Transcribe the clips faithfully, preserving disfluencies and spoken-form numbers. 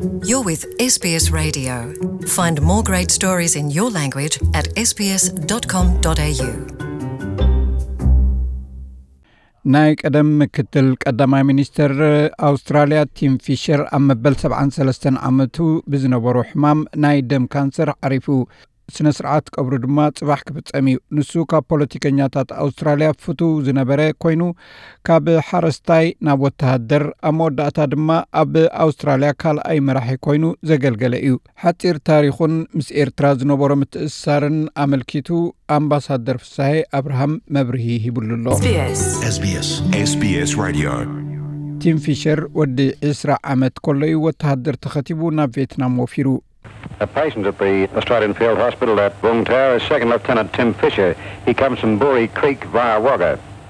You're with S B S Radio. Find more great stories in your language at s b s dot com dot a u. ናይ ቀደም ምክትል ቀዳማይ ሚኒስትር ኣውስትራልያ ቲም ፊሸር ኣብ መበል ሰብዓን ሰለስተን ዓመቱ ብዝነበሩ ሕማም ናይ ደም ካንሰር ዓሪፉ ስነ ስርዓት ቀብሩ ድማ ጽባሕ ክፍጸም እዩ። ንሱ ካብ ፖለቲከኛታት ኣውስትራልያ ፍቱው ዝነበረ ኮይኑ ካብ ሓረስታይ ናብ ወተሃደር ኣብ መወዳእታ ድማ ኣብ ኣውስትራልያ ካልኣይ መራሒ ኮይኑ ዘገልገለ እዩ። ሓፂር ታሪኹን ምስ ኤርትራ ዝነበሮ ምትእስሳርን ኣመልኪቱ ኣምባሳደር ፍሳሄ ኣብርሃም መብርሂ ሂቡሉሎ። S B S S B S Radio ቲም ፊሸር ወዲ عشرين ዓመት ኮለዩ ወተሃደር ተኸቲቡ ናብ ቪየትናም ወፊሩ። A patient at the Australian Field Hospital at Wong Tower is Second Lieutenant Tim Fisher. He comes from Boori Creek via Wagga.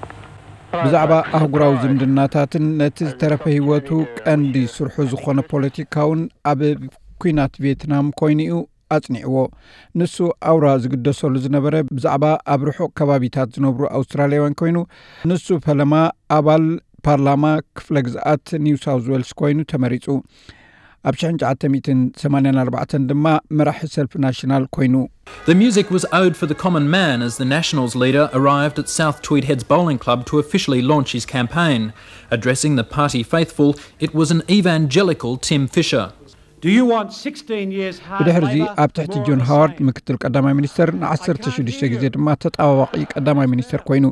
ብዛዕባ ኣህጉራዊ ዝምድናታትን ነቲ ዝተረፈ ህይወቱ ቀንዲ ስርሑ ዝኾነ ፖለቲካውን ኣብ ኩናት ቪየትናም ኮይኑኡ ኣጽኒዕዎ። ንሱ ኣውራ ዝግደሰሉ ዝነበረ ብዛዕባ ኣብ ርሑቕ ከባቢታት ዝነብሩ ኣውስትራልያውያን ኮይኑ ንሱ ፈለማ ኣባል ፓርላማ ክፍለ ግዝኣት ኒው ሳውዝ ዌልስ ኮይኑ ተመሪጹ። ኣብ ሺሕ ትሽዓተ ሰማንያ ኣርባዕተ ድማ መራሒ ሰልፍ ናሽናል ኮይኑ። The music was owed for the common man as the Nationals leader arrived at South Tweed Heads Bowling Club to officially launch his campaign. Addressing the party faithful, it was an evangelical Tim Fisher. Do you want sixteen years hard ብድሕሪ ኣብ ትሕቲ ጆን ሃዋርድ ምክትል ቀዳማይ ሚኒስትር ንዓሰርተ ሽዱሽተ ግዜ ድማ ተጣዋዋቂ ቀዳማይ ሚኒስትር ኮይኑ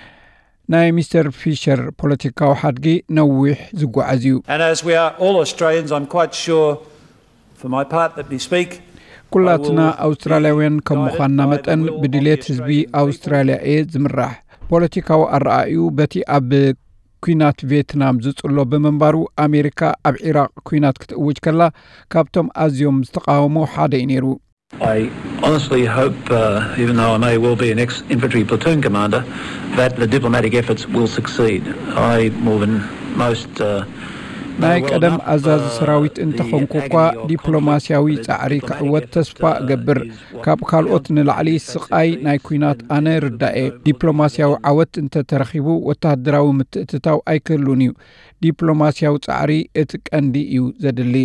ናይ ሚስተር ፊሸር ፖለቲካዊ ሓድጊ ነዊሕ ዝጓዓዝ እዩ። And as we are all Australians, I'm quite sure for my part that we speak ኩላትና ኣውስትራልያውያን ከም ምዃንና መጠን ብድሌት ህዝቢ ኣውስትራልያ እየ ዝምራሕ። ፖለቲካዊ ኣረኣዩ በቲ ኣብ ኩናት ቪየትናም ዝጽሎ ብምንባሩ ኣሜሪካ ኣብ ኢራቅ ኩናት ክትእውጅ ከላ ካብቶም ኣዝዮም ዝተቃወሙ ሓደ እዩ ነይሩ። I honestly hope, uh, even though I may well be an ex-infantry platoon commander, that the diplomatic efforts will succeed. I, more than most... Uh, ናይ ቀደም ኣዛዚ ሰራዊት እንተኾንኩ እኳ ዲፕሎማስያዊ ጻዕሪ ክዕወት ተስፋ እገብር። ካብ ካልኦት ንላዕሊ ስቃይ ናይ ኩናት ኣነ ርዳኤ። ዲፕሎማስያዊ ዓወት እንተተረኺቡ ወተሃደራዊ ምትእትታው ኣይክህሉን እዩ። ዲፕሎማስያዊ ጻዕሪ እቲ ቀንዲ እዩ ዘድሊ።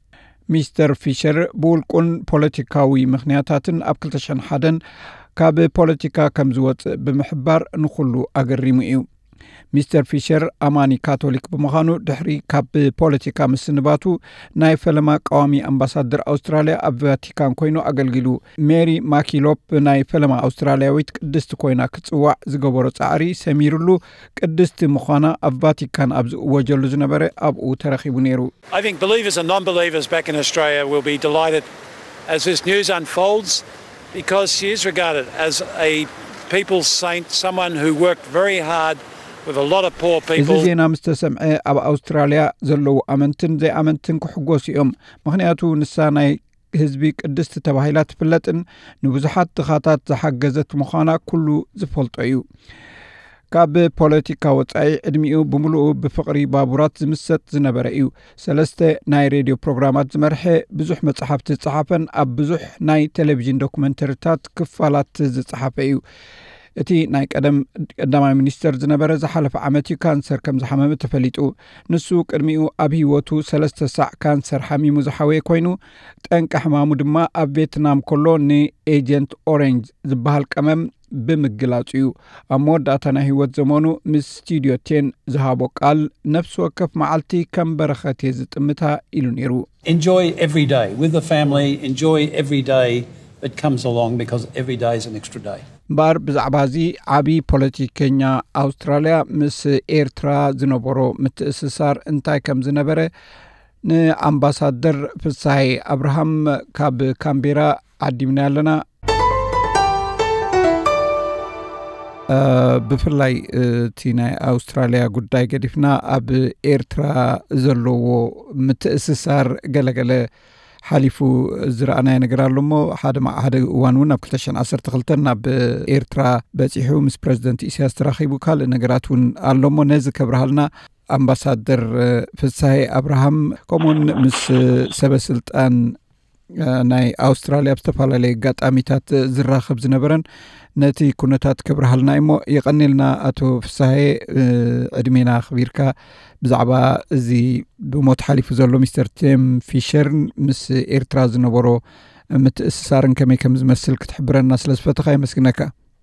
ሚስተር ፊሸር ብውልቁን ፖለቲካዊ ምኽንያታትን ኣብ ክልተ ሽሕን ሓደ ካብ ፖለቲካ ከም ዝወፅእ ብምሕባር ንኹሉ ኣገሪሙ እዩ። ሚስተር ፊሸር ኣማኒ ካቶሊክ ብምዃኑ ድሕሪ ካብ ፖለቲካ ምስንባቱ ናይ ፈለማ ቃዋሚ ኣምባሳደር ኣውስትራልያ ኣብ ቫቲካን ኮይኑ ኣገልጊሉ። ሜሪ ማኪሎፕ ናይ ፈለማ ኣውስትራልያዊት ቅድስቲ ኮይና ክጽዋዕ ዝገበሮ ጻዕሪ ሰሚሩሉ ቅድስቲ ምዃና ኣብ ቫቲካን ኣብ ዝእወጀሉ ዝነበረ ኣብኡ ተረኺቡ ነይሩ። I think believers and non-believers back in Australia will be delighted as this news unfolds because she is regarded as a people's saint, someone who worked very hard with a lot of poor people. እዚ ዜና ምስ ተሰምዐ ኣብ ኣውስትራልያ ዘለዉ ኣመንትን ዘይኣመንትን ክሕጎሱ እዮም። ምክንያቱ ንሳ ናይ ህዝቢ ቅድስቲ ተባሂላ ትፍለጥን ንብዙሓት ድኻታት ዝሓገዘት ምዃና ኩሉ ዝፈልጦ እዩ። ካብ ፖለቲካ ወጻኢ ዕድሚኡ ብምሉኡ ብፍቕሪ ባቡራት ዝምሰጥ ዝነበረ እዩ። ሰለስተ ናይ ሬድዮ ፕሮግራማት ዝመርሐ ብዙሕ መጽሓፍቲ ዝጸሓፈን ኣብ ብዙሕ ናይ ቴሌቪዥን ዶኩመንተሪታት ክፋላት ዝጸሓፈ እዩ። እቲ ናይ ቀደም ቀዳማይ ሚኒስትር ዝነበረ ዝሓለፈ ዓመት ካንሰር ከም ዝሓመመ ተፈሊጡ። ንሱ ቅድሚኡ ኣብ ህይወቱ ሰለስተ ሳዕ ካንሰር ሓሚሙ ዝሓወየ ኮይኑ ጠንቂ ሕማሙ ድማ ኣብ ቪየትናም ኮሎ ንኤጀንት ኦሬንጅ ዝበሃል ቀመም ብምግላጹ እዩ። ኣብ መወዳእታ ናይ ህይወት ዘመኑ ምስ ስቱድዮ ቴን ዝሃቦ ቃል ነፍሲ ወከፍ መዓልቲ ከም በረኸት ዝጥምታ ኢሉ ነይሩ። Enjoy every day with the family, enjoy every day that comes along because every day is an extra day. ባር ብዛዕባ እዚ ዓቢ ፖለቲከኛ ኣውስትራልያ ምስ ኤርትራ ዝነበሮ ምትእስሳር እንታይ ከም ዝነበረ ንኣምባሳደር ፍሳሄ ኣብርሃም ካብ ካምቤራ ዓዲምና ኣለና። ብፍላይ እቲ ናይ ኣውስትራልያ ጉዳይ ገዲፍና ኣብ ኤርትራ ዘለዎ ምትእስሳር ገለገለ ሓሊፉ ዝረኣናይ ነገር ኣሎ እሞ ሓደ ሓደ እዋን እውን ኣብ ክልተ ሽሕን ዓሰርተ ክልተ ናብ ኤርትራ በፂሑ ምስ ፕሬዚደንት ኢሳያስ ተራኺቡ ካልእ ነገራት እውን ኣሎ እሞ ነዚ ከብርሃልና ኣምባሳደር ፍሳሄ ኣብርሃም ከምኡውን ምስ ሰበስልጣን ናይ ኣውስትራልያ ብዝተፈላለየ ጋጣሚታት ዝራኸብ ዝነበረን ነቲ ኩነታት ክብርሃልና እሞ ይቐኒልና ኣቶ ፍሳሐ ዕድሜና ክቢርካ ብዛዕባ እዚ ብሞት ሓሊፉ ዘሎ ሚስተር ቲም ፊሸር ምስ ኤርትራ ዝነበሮ ምትእስሳርን ከመይ ከም ዝመስል ክትሕብረና ስለ ዝፈተኻ የመስግነካ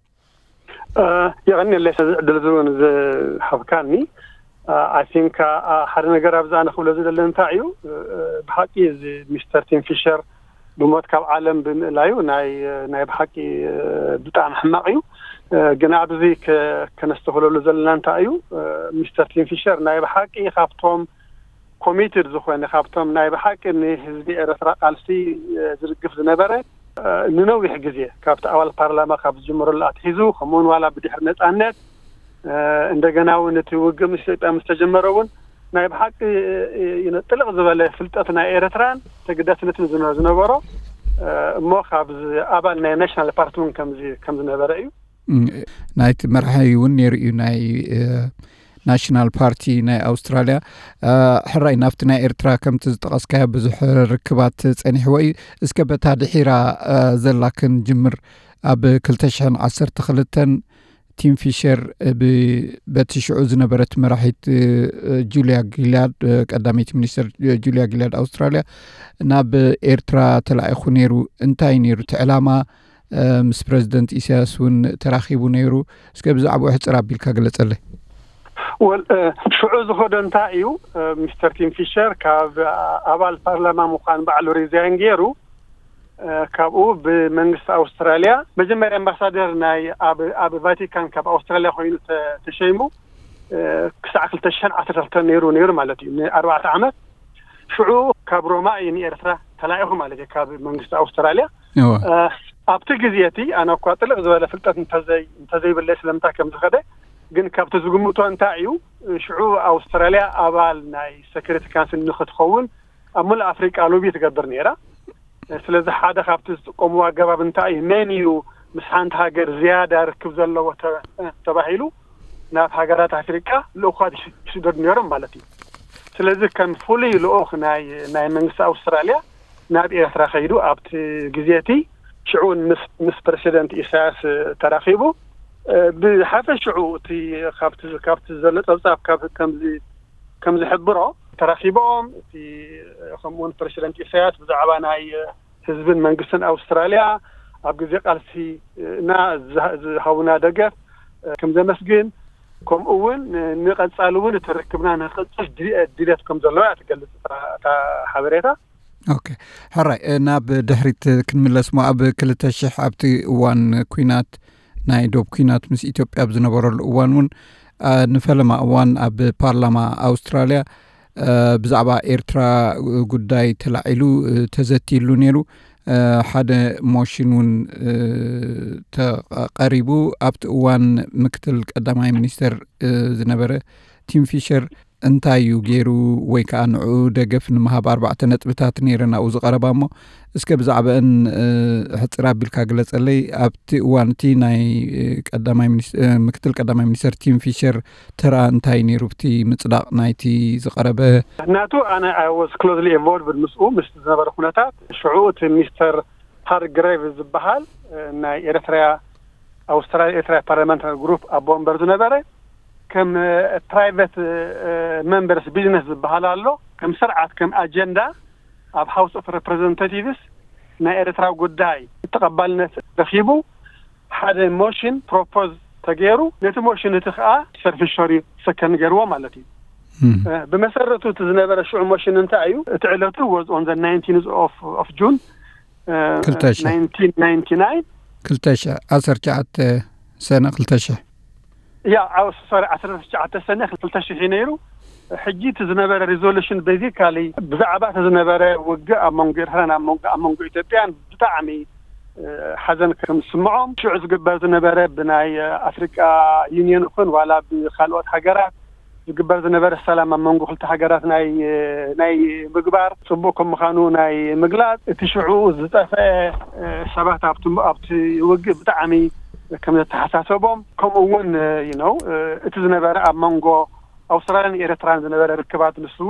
يغني دلزون حفكاني I think حد ነገር ኣብዛ ንኽብሎ ዝደለ እንታይ እዩ ብሓቂ ሚስተር ቲም ፊሸር ብሞት ካብ ዓለም ብምእላዩ ናይ ናይ ብሓቂ ብጣዕሚ ሕማቕ እዩ ግን ኣብዚ ከነስተኽለሉ ዘለና እንታይ እዩ ሚስተር ቲም ፊሸር ናይ ብሓቂ ካብቶም ኮሚትድ ዝኾነ ካብቶም ናይ ብሓቂ ንህዝቢ ኤርትራ ቃልሲ ዝርግፍ ዝነበረ ንነዊሕ ግዜ ካብቲ ኣባል ፓርላማ ካብ ዝጅምረሉ ኣትሒዙ ከምኡውን ዋላ ብድሕሪ ነፃነት እንደገና እውን እቲ ውግእ ምስ ኢትዮጵያ ምስ ተጀመረ እውን ናይ ብሓቂ ጥልቕ ዝበለ ፍልጠት ናይ ኤርትራን ተገዳስነትን ዝነበሮ እሞ ካብ ኣባል ናይ ናሽናል ፓርቲ እውን ከም ዝነበረ እዩ ናይቲ መርሓይ እውን ነይሩ እዩ ናይ ናሽናል ፓርቲ ናይ ኣውስትራልያ ሕራይ ናብቲ ናይ ኤርትራ ከምቲ ዝጠቐስካዮ ብዙሕ ርክባት ፀኒሕዎ እዩ እስከ በታ ድሒራ ዘላክን ጅምር ኣብ ክልተ ሽሕን ዓሰርተ ክልተን ቲም ፊሸር በቲ ሽዑ ዝነበረት መራሒት ጁልያ ጊላድ ቀዳመይቲ ሚኒስትር ጁልያ ጊላድ ኣውስትራልያ ናብ ኤርትራ ተላኢኹ ነይሩ እንታይ ነይሩ እቲ ዕላማ ምስ ፕሬዚደንት ኢሳያስ እውን ተራኺቡ ነይሩ እስከ ብዛዕባኡ ሕፅር ኣቢልካ ገለፀለይ ወል ሽዑ ዝኸደ እንታይ እዩ ሚስተር ቲም ፊሸር ካብ ኣባል ፓርላማ ምዃን ባዕሉ ሪዛይን ገይሩ ካብኡ ብመንግስቲ ኣውስትራልያ መጀመርያ ኣምባሳደር ናይ ኣብ ቫቲካን ካብ ኣውስትራልያ ኮይኑ ተሸይሙ ክሳዕ ክልተ ሽሕን ዓሰርተ ክልተን ነይሩ ነይሩ ማለት እዩ ንኣርባዕተ ዓመት ሽዑ ካብ ሮማ እዩ ንኤርትራ ተላኢኹ ማለት እዩ ካብ መንግስቲ ኣውስትራልያ ኣብቲ ግዜ እቲ ኣነ እኳ ጥልቕ ዝበለ ፍልጠት እንተዘይብለይ ስለምንታይ ከም ዝኸደ ግን ካብቲ ዝግምቶ እንታይ እዩ ሽዑ ኣውስትራልያ ኣባል ናይ ሴኩሪቲ ካውንስል ንኽትኸውን ኣብ ሙሉእ ኣፍሪቃ ሎቢ ትገብር ነይራ ስለዚ ሓደ ካብቲ ዝጥቀምዎ ኣገባብ እንታይ እዩ መን እዩ ምስ ሓንቲ ሃገር ዝያዳ ርክብ ዘለዎ ተባሂሉ ናብ ሃገራት ኣፍሪቃ ልኡኻት ይስደዱ ነይሮም ማለት እዩ ስለዚ ከም ፍሉይ ልኡኽ ናይ ናይ መንግስቲ ኣውስትራልያ ናብ ኤርትራ ኸይዱ ኣብቲ ግዜ እቲ ሽዑ ምስ ፕሬዚደንት ኢሳያስ ተራኺቡ ብሓፈሽዑ እቲ ካብቲ ካብቲ ዘሎ ፀብጻብ ካብ ከምዚ ከም ዝሕብሮ ተራኺቦም እቲ ከምኡውን ፕሬዚደንት ኢሳያስ ብዛዕባ ናይ ህዝብን መንግስትን ኣውስትራልያ ኣብ ግዜ ቃልሲ እና ዝሃቡና ደገፍ ከም ዘመስግን ከምኡውን ንቐጻሊ እውን እቲ ርክብና ንኽፅል ድሌት ከም ዘለዎ ትገልጽ እታ ሓበሬታ ኦኬ ሕራይ ናብ ድሕሪት ክንምለስ ሞ ኣብ ክልተ ሽሕ ኣብቲ እዋን ኩናት ናይ ዶብ ኩናት ምስ ኢትዮጵያ ብዝነበረሉ እዋን እውን ንፈለማ እዋን ኣብ ፓርላማ ኣውስትራልያ ብዛዕባ ኤርትራ ጉዳይ ተላዒሉ ተዘቲሉ ነይሩ ሓደ ሞሽን እውን ተቐሪቡ ኣብቲ እዋን ምክትል ቀዳማይ ሚኒስተር ዝነበረ ቲም ፊሸር እንታይ እዩ ገይሩ ወይ ከዓ ንዑ ደገፍ ንምሃብ ኣርባዕተ ነጥብታት ነይረን ኣብኡ ዝቐረባ እሞ እስከ ብዛዕባአን ሕፅር ኣቢልካ ግለፀለይ ኣብቲ እዋን እቲ ናይ ቀዳማይ ምክትል ቀዳማይ ሚኒስተር ቲም ፊሸር ተራ እንታይ ነይሩ ብቲ ምፅዳቕ ናይቲ ዝቐረበ ናቱ ኣነ I was closely involved ምስኡ ምስ ዝነበረ ኩነታት ሽዑ እቲ ሚስተር ሃርግሬቭ ዝበሃል ናይ ኤርትራ ኣውስትራልያ ኤርትራ ፓርላመንታሪ ግሩፕ ኣቦ ወንበር ዝነበረ ከም ፕራይቬት ሜምበርስ ቢዝነስ ዝበሃል ኣሎ ከም ስርዓት ከም ኣጀንዳ ኣብ ሃውስ ኦፍ ሪፕሬዘንታቲቭስ ናይ ኤርትራ ጉዳይ ተቐባልነት ረኺቡ ሓደ ሞሽን ፕሮፖዝ ተገይሩ ነቲ ሞሽን እቲ ከዓ ሰርፊሸሪ ሰከን ገይርዎ ማለት እዩ በመሰረቱ እቲ ዝነበረ ሽዑ ሞሽን እንታይ እዩ እቲ ዕለቱ was on the nineteenth of of June nineteen ninety-nine ክልተ ሽሕ ዓሰርተ ትሽዓተ ሰነ ክልተ ሽሕ ያ ኣውስ ሰሪ ዓሰርተ ትሽዓተ ሰነ ክልተ ሽሕ ነይሩ ሕጂ እቲ ዝነበረ ሪዞሉሽን ቤዚካሊ ብዛዕባ እቲ ዝነበረ ውግእ ኣብ መንጎ ኤርትራን ኣብ መንጎ ኢትዮጵያን ብጣዕሚ ሓዘን ከም ዝስምዖም ሽዑ ዝግበር ዝነበረ ብናይ ኣፍሪቃ ዩኒየን ይኹን ዋላ ብካልኦት ሃገራት ዝግበር ዝነበረ ሰላም ኣብ መንጎ ክልተ ሃገራት ናይ ናይ ምግባር ጽቡቕ ከም ምዃኑ ናይ ምግላጽ እቲ ሽዑ ዝጠፍአ ሰባት ኣብቲ ኣብቲ ውግእ ብጣዕሚ ከም ዝተሓሳሰቦም ከምኡውን you know እቲ ዝነበረ ኣብ መንጎ ኣውስትራልያን ኤርትራን ዝነበረ ርክባት ንሱ እውን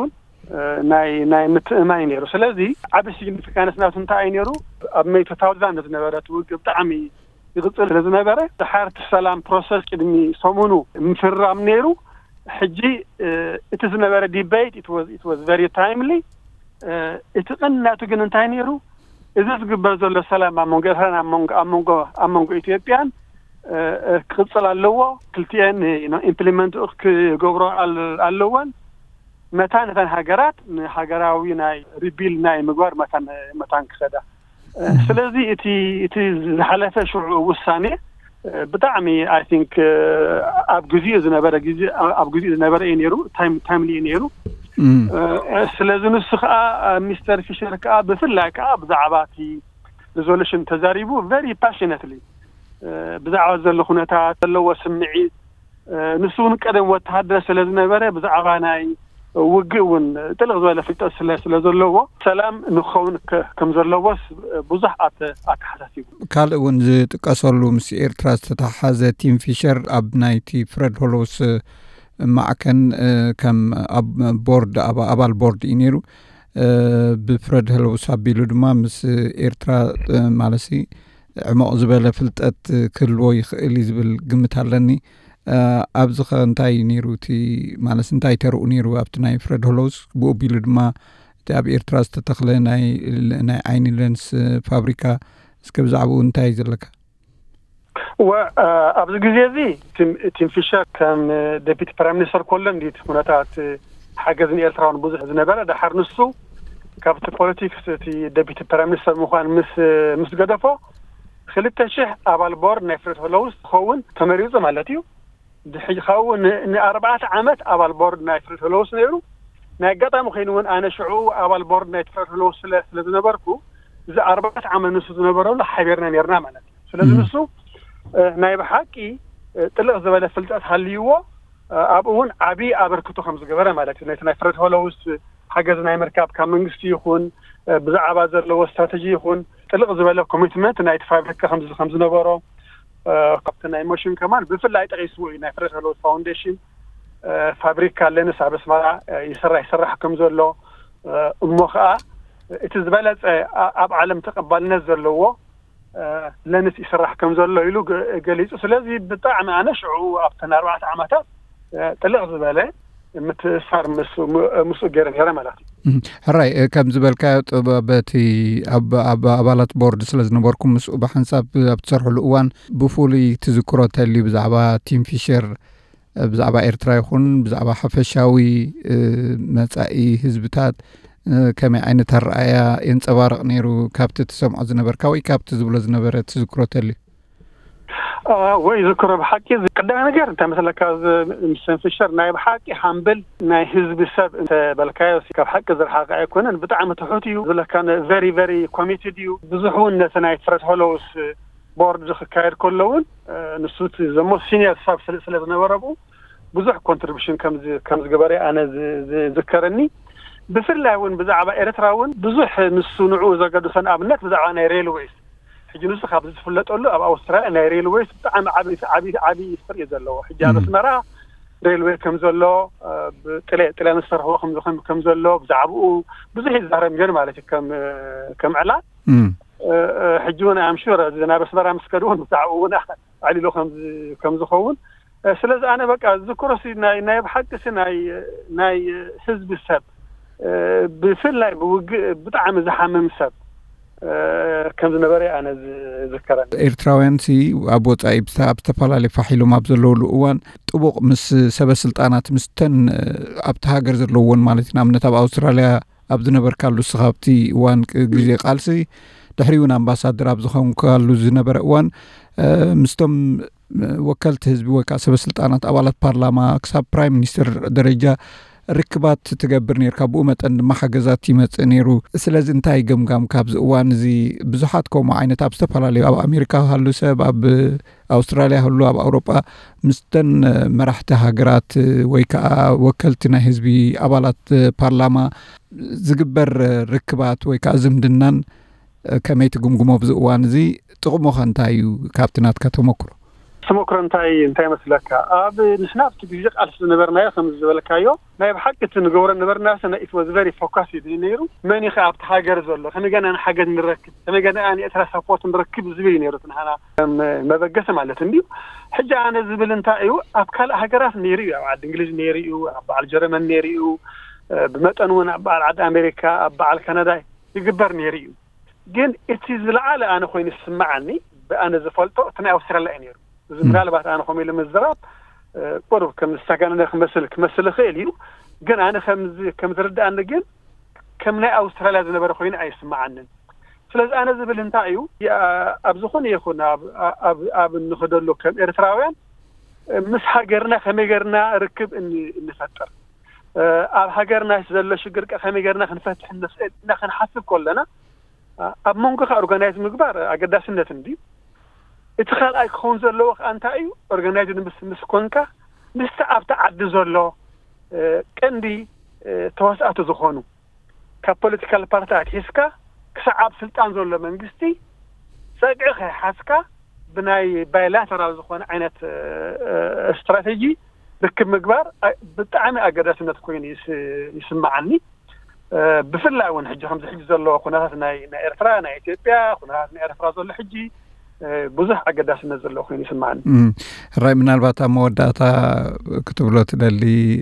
ናይ ናይ ምትእማን ነይሩ ስለዚ ዓብ ሲግኒፊካንስ ናቱ እንታይ ነይሩ ኣብ መቶ ታውዛንድ ዝነበረት ውግእ ብጣዕሚ ይቕፅል ዝነበረ ድሓርቲ ሰላም ፕሮሰስ ቅድሚ ሰሙኑ ምፍራም ነይሩ ሕጂ እቲ ዝነበረ ዲቤት it was it was very timely እቲ ቅናቱ ግን እንታይ ነይሩ እዚ ዝግበር ዘሎ ሰላም ኣብ መንጎ ኤርትራን ኣብ መንጎ ኣብ መንጎ ኣብ መንጎ ኢትዮጵያን ክቅፅል ኣለዎ ክልቲአን ኢምፕሊመንት ክገብሮ ኣለወን መታን ነተን ሃገራት ሃገራዊ ናይ ሪቢል ናይ ምግባር መታን መታን ክሰዳ ስለዚ እቲ እቲ ዝሓለፈ ሽዑ ውሳኔ ብጣዕሚ I think ኣብ ግዜ ዝነበረ ግዜ ኣብ ግዜ ዝነበረ ነይሩ ታይም ታይምሊ ነይሩ ስለዚ ንሱ ከዓ ሚስተር ፊሸር ከዓ ብፍላይ ከዓ ብዛዕባ እቲ ሪዞሉሽን ተዛሪቡ very passionately ብዛዕባ ዘሎ ኩነታት ዘለዎ ስምዒት ንሱን ቀደም ወተሃደር ስለዝነበረ ብዛዕባ ናይ ውግውን ጥልቅ ዝበለ ፍልጠት ስለ ስለዘለዎ ሰላም ንኸውን ከም ዘለዎስ ብዙሕ ኣተ ኣተሓሳሲቡ ካልእ እውን ዝጥቀሰሉ ምስ ኤርትራ ዝተተሓዘ ቲም ፊሸር ኣብ ናይቲ ፍሬድ ሆሎስ ማዕከን ከም ኣብ ቦርድ ኣባል ቦርድ እዩ ነይሩ ብፍሬድ ሆሎስ ኣቢሉ ድማ ምስ ኤርትራ ማለሲ ዕሞቕ ዝበለ ፍልጠት ክህልዎ ይኽእል ዝብል ግምት ኣለኒ ኣብዚ ኸ እንታይ ነይሩ እቲ ማለት እንታይ ተርኡ ነይሩ ኣብቲ ናይ ፍሬድ ሆሎስ ብኦቢሉ ድማ እቲ ኣብ ኤርትራ ዝተተኽለ ናይ ናይ ዓይኒ ሌንስ ፋብሪካ እስከ ብዛዕባኡ እንታይ ዘለካ وأبز جزيزي تيم تيم فيشر كان ديبيتي برايم مينستر كولن ديت هناك حاجزني إيرتران بوزح زنبرة ده حرنسو كابت بوليتيكس تي ديبيتي برايم مينستر مخان مس مس قدفو خليت تشح أبال بور نفرت هلوس خون تمريزه مالتيو دحي خون إن أربعة عامات أبال بور نفرت هلوس نيرو نقطع مخينون أنا شعو أبال بور نفرت هلوس لزنبركو إذا أربعة عامات نسو زنبرة ولا حبيرنا نيرنا مالتيو فلازم نسو نايب حقي طلع زباله فلتات حليوه ابون عبي ابركتو خمس جبره مالتي ناي فرد هولوس حجز ناي مركب كمنغستي يكون بزعبا زلو استراتيجي يكون طلع زباله كوميتمنت ناي فابريكا خمس خمس نبرو كابتن ناي موشن كمان بفلاي تقيسو ناي فرد هولوس فاونديشن فابريكا لنس عبسما يسرح يسرح كم زلو امخا اتزبالت اب عالم تقبلنا زلوه لنس يسرح كم زلو يلو قليس سلازي بطعم أنا شعو أبتنا أربعة عامات طلع زبالة متسار مسو مسو جيران يرى مالاتي هراي كم زبالك باتي أب أب أبالات بورد سلاز نباركم مسو بحنساب بتصرحوا الأوان بفولي تذكرات اللي بزعبا تيم فيشر بزعبا إيرترا يخون بزعبا حفشاوي مسائي هزبتات كما عينت الرأية ينصبارق نيرو كابت تسمع زنبر كوي كابت زبل زنبر تذكرت لي اه وي ذكر بحكي قدام انا قرت مثلا كاز مسن فشر ناي بحكي حنبل ناي حزب السب انت بالكايو كاب حق زر حقا يكون بطعم تحوتيو زل كان فيري فيري كوميتد يو بزحون نتناي فرت هولوس بورد كاير كلون نسوت زمو سينيور ساب سلسله نوربو بزح كونتريبيوشن كم كم جبري انا ذكرني بفرلاون بزعبا إيرتراون بزح نسونعو زقدو سن أبنك بزعبا ناي ريلويز حجي نسو خاب زفلت أولو أب أوستراليا ناي ريلويز بتعم عبي عبي عبي يسفر يزلو حجي بس مرا ريلويز كم زلو بتلا تلا نصر هو خم خم كم زلو بزعبو بزح الزهرة مجر مالك كم كم علا حجونا أم شورا زنا بس مرا مسكرون بزعبونا علي لو خم كم زخون سلز أنا بقى ذكرسي ناي ناي بحق ناي ناي حزب السب بفلاي بطعم زحمم سب كم زنبري أنا ذكرت إيرتراوين سي أبو طيب ساب تفعل فحيلو مابزلو لوان طبق مس سبع سلطانات مستن أبتهاجر زلوون مالتنا من تبع أستراليا أبدو نبر كالو سخابتي وان جزء قالسي تحريون أمباسادر أبزخون كالو زنبر وان مستم وكالت حزب وكا سبع سلطانات أولاد بارلاما كساب برايم مينستر درجة ركبات تجبر نير كابو متن ما حجزات يمت نيرو سلز انتاي جم جم كابز وان زي بزحاتكم عينة أبستف على أو أمريكا هلو سب أب أستراليا هلو أب أوروبا مستن مرحتها جرات ويكا وكلتنا حزبي أبالات بارلاما زجبر ركبات ويكا زمدنان كميت جم جم أبز وان زي تقوموا خنتايو كابتنات كتومكرو ስሞክረንታይ እንታይ መስለካ ኣብ ንስናፍቲ ቢዝቅ አልስ ነበርናዮ ከም ዝበለካዮ ናይ ብሓቂ ትንገብረ ነበርና ሰነ it was very focused ነይሩ መን ይኸ ኣብቲ ሃገር ዘሎ ከመገና ሓገዝ ንረክብ ከመገና ኣን ኤርትራ ሰፖርት ንረክብ ዝብል ነይሩ ተናና መበገሰ ማለት እንዲሁ ሕጂ ኣነ ዝብል እንታይ እዩ ኣብ ካልእ ሃገራት ነይሩ ኣብ ዓዲ እንግሊዝ ነይሩ ኣብ ዓዲ ጀርመን ነይሩ ብመጠን ውን ኣብ ዓዲ ኣሜሪካ ኣብ ዓዲ ካናዳ ይግበር ነይሩ ግን እቲ ዝለዓለ ኣነ ኮይኑ ስማዓኒ በኣነ ዝፈልጦ ተናይ ኣውስትራልያ ነይሩ ምናልባት ኣነ ኮሜ ለመዝራብ ቆርብ ከም ዝተጋነነ ክመስል ክመስል ኽእል እዩ ግን ኣነ ከም ከም ዝርዳእኒ ግን ከም ናይ ኣውስትራልያ ዝነበረ ኮይኑ ኣይስማዓንን ስለዚ ኣነ ዝብል እንታይ እዩ ኣብ ዝኾነ ይኹን ኣብ ኣብ ኣብ ንኸደሉ ከም ኤርትራውያን ምስ ሃገርና ከመይ ገርና ርክብ እንፈጥር ኣብ ሃገርና ዘሎ ሽግር ከመይ ገርና ክንፈትሕ ንኽእል እና ክንሓስብ ከለና ኣብ መንጎ ኦርጋናይዝ ምግባር ኣገዳስነት እንዲ እቲ ካልኣይ ክኸውን ዘለዎ እንታይ እዩ ኦርጋናይዝ ምስ ምስ ኮንካ ምስ ኣብታ ዓዲ ዘሎ ቀንዲ ተዋስኣቱ ዝኾኑ ካብ ፖለቲካል ፓርቲታት ሒዝካ ክሳብ ስልጣን ዘሎ መንግስቲ ፀግዒ ከይሓዝካ ብናይ ባይላተራል ዝኾነ ዓይነት ስትራቴጂ ርክብ ምግባር ብጣዕሚ ኣገዳስነት ኮይኑ ይስማዓኒ ብፍላይ እውን ሕጂ ከምዚ ሕጂ ዘሎ ኩነታት ናይ ናይ ኤርትራ ናይ ኢትዮጵያ ኩነታት ናይ ኤርትራ ዘሎ ሕጂ ብዙሕ ኣገዳስነት ዘሎ ኮይኑ ይስማዓኒ ራይ ምናልባት ኣብ መወዳእታ ክትብሎ ትደሊ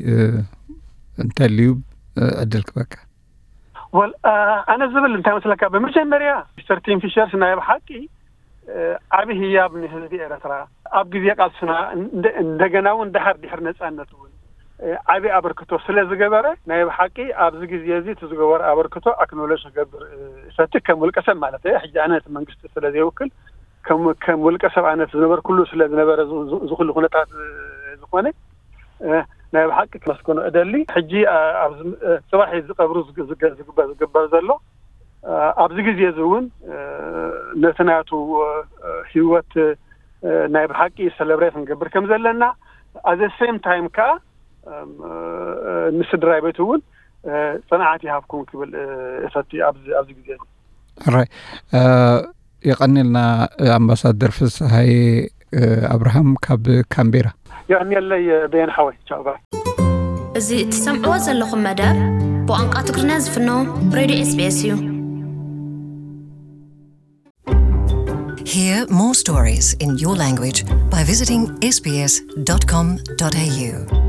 እንታይ ልዩ ዕድል ክበካ ወል ኣነ ዝብል እንታይ መስለካ በመጀመርያ ሚስተር ቲም ፊሸር ስናይ ብሓቂ ዓብዪ ህያብ ንህዝቢ ኤርትራ ኣብ ግዜ ቃልስና እንደገና እውን ድሓር ድሕር ነፃነት እውን ዓብዪ ኣበርክቶ ስለ ዝገበረ ናይ ብሓቂ ኣብዚ ግዜ እዚ እቲ ዝገበረ ኣበርክቶ ኣክኖሎጅ ክገብር ሰቲ ከም ውልቀ ሰብ ማለት እዩ ሕጂ ኣነ እቲ መንግስቲ ስለ ዘይውክል ከም ከም ውልቀ ሰብ ዓይነት ዝነበረ ኩሉ ስለ ዝነበረ ዝኩሉ ኩነታት ዝኾነ ናይ ብሓቂ ክመስኮኖ እደሊ ሕጂ ኣብ ፅባሕ ዝቀብሩ ዝግበር ዝግበር ዘሎ ኣብዚ ግዜ እዚ እውን ነቲ ናቱ ህይወት ናይ ብሓቂ ሰለብሬት ንገብር ከም ዘለና at the same time ከዓ ንስድራ ቤት እውን ጽናዓት ይሃብኩም ክብል እሰቲ ኣብዚ ኣብዚ ግዜ ራይ يقنلنا أمباسادر فسحي أبراهام كاب كامبيرا يعني اللي بين حوي شابا زي تسمعوا زلكم مدار بوانقات كرناز فنو راديو إس بي إس يو Hear more stories in your language by visiting s b s dot com dot a u.